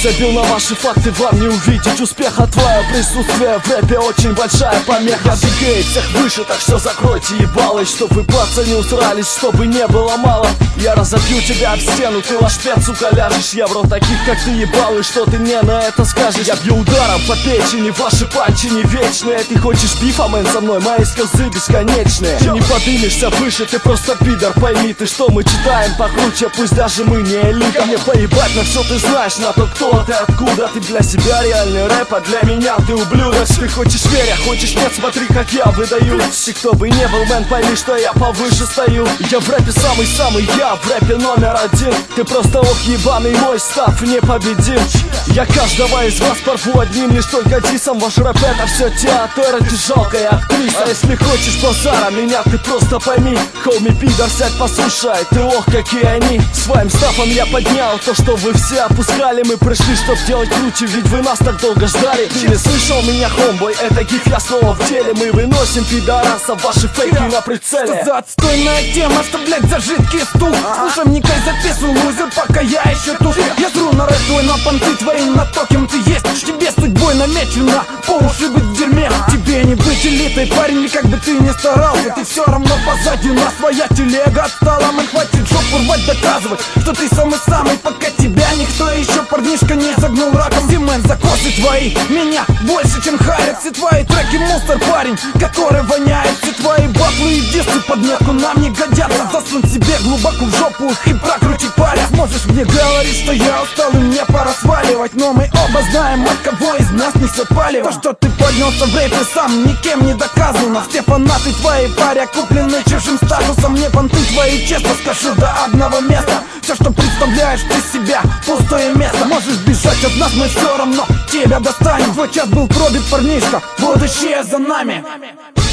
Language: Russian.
забил на ваши факты, вам не увидеть успеха. Твое присутствие в рэпе очень большая помеха. Двигает всех выше, так что закройте ебалы, чтоб вы, паца, не усрались, чтобы не было мало. Я разобью тебя об стену, ты ваш пец, сука, ляжешь. Я в рот таких, как ты, ебал, и что ты мне на это скажешь? Я бью ударом по печени, ваши панчи не вечные. Ты хочешь бифа, мэн, со мной, мои скилзы бесконечные. Ты не подымешься выше, ты просто пидор, пойми ты, что мы читаем покруче, пусть даже мы не элита. Мне поебать на все ты знаешь, на то, кто ты, откуда. Ты для себя реальный рэп, а для меня ты ублюдок. Ты хочешь верь, а хочешь нет, смотри, как я выдаю. И кто бы не был, мэн, пойми, что я повыше стою. Я в рэпе самый-самый, я в рэпе номер один. Ты просто ох ебаный, мой став непобедим. Я каждого из вас порву одним лишь только дисом. Ваш рэп это все театр, ты жалкая актриса. А если хочешь базара, меня ты просто пойми. Хоуми, пидор, сядь послушай, ты ох, какие они. Своим стафом я поднял то, что вы все опускали. Мы пришли, чтоб делать круче, ведь вы нас так долго ждали. Ты не слышал меня, хомбой, это гиф, я снова в деле. Мы выносим пидорасов, ваши фейки на прицеле. Что за отстойная тема, что, блядь, за жидкий стул? Слушай, мне кай записывай, лузер, пока я еще тут. Я зру на рэп твой, на понты твои, на то, кем ты есть. Тебе судьбой намечено по уши быть в дерьме. Тебе не быть элитой, парень, и как бы ты ни старался, ты все равно позади нас, твоя телега отстала. Мы хватит жопу рвать, доказывать, что ты самый-самый, пока тебя никто еще, парнишка, не загнул раком. Димен, закосы твои меня больше, чем харят. Все твои треки мусор, парень, который воняет. Все твои батлы и дисы под метку нам не годятся. Засунь себе глубоко в жопу и прокрути паря. Можешь мне говорить, что я устал и мне пора сваливать, но мы оба знаем, от кого из нас несет палево. То, что ты поднялся в рэпе сам, никем не доказано. Все фанаты твои, паря, куплены чужим статусом. Мне понты твои, честно скажу, до одного места. Все, что представляешь ты себя, пустое место. Можешь бежать от нас, мы все равно тебя достанем. Твой час был пробит, парнишка, будущее за нами.